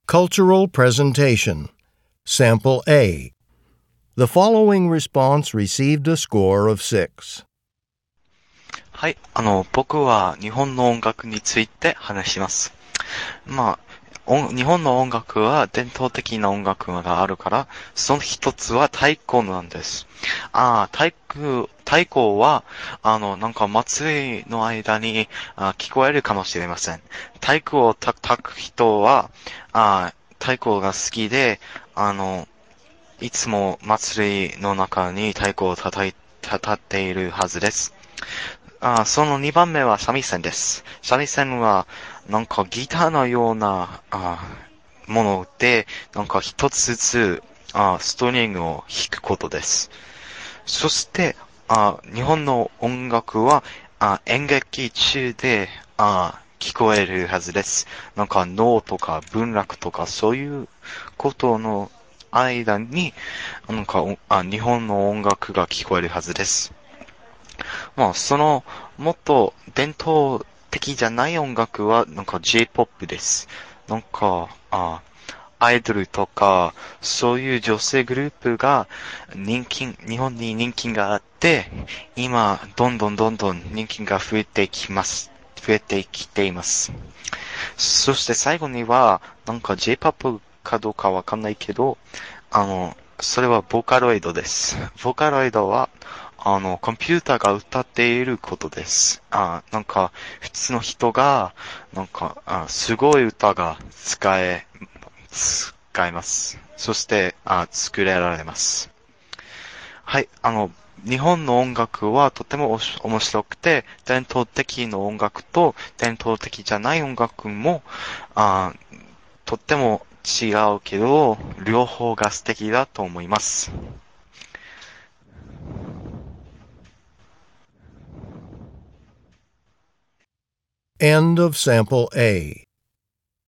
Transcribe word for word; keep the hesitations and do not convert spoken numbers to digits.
Cultural Presentation Sample A. The following response received a score of six. はい、あの、僕は日本の音楽について話します。まあ、音日本の音楽は伝統的な音楽があるから、その一つは太鼓なんです。ああ、太鼓、太鼓は、あの、なんか祭りの間にあ聞こえるかもしれません。太鼓をたたく人は、あ太鼓が好きで、あの、いつも祭りの中に太鼓を叩い、叩っているはずです。あそのにばんめは三味線です。三味線は、なんかギターのような、あもので、なんか一つずつ、あストリングを弾くことです。そして、あ日本の音楽は、あ演劇中で、あ聞こえるはずです。なんか能とか文楽とかそういうことの間に、なんかあ日本の音楽が聞こえるはずです。まあ、その、もっと伝統的じゃない音楽は、なんか J-ジェイポップ です。なんか、あ、アイドルとか、そういう女性グループが人気、日本に人気があって、今、どんどんどんどん人気が増えてきます。増えてきています。そして最後には、なんか J-ジェイポップ かどうかわかんないけど、あの、それはボーカロイドです。ボーカロイドは、あの、コンピューターが歌っていることです。あ、なんか、普通の人が、なんか、あすごい歌が使え、使えます。そして、あ作れられます。はい、あの、日本の音楽はとても面白くて、伝統的な音楽と伝統的じゃない音楽も、あとっても違うけど、両方が素敵だと思います。 End of Sample A.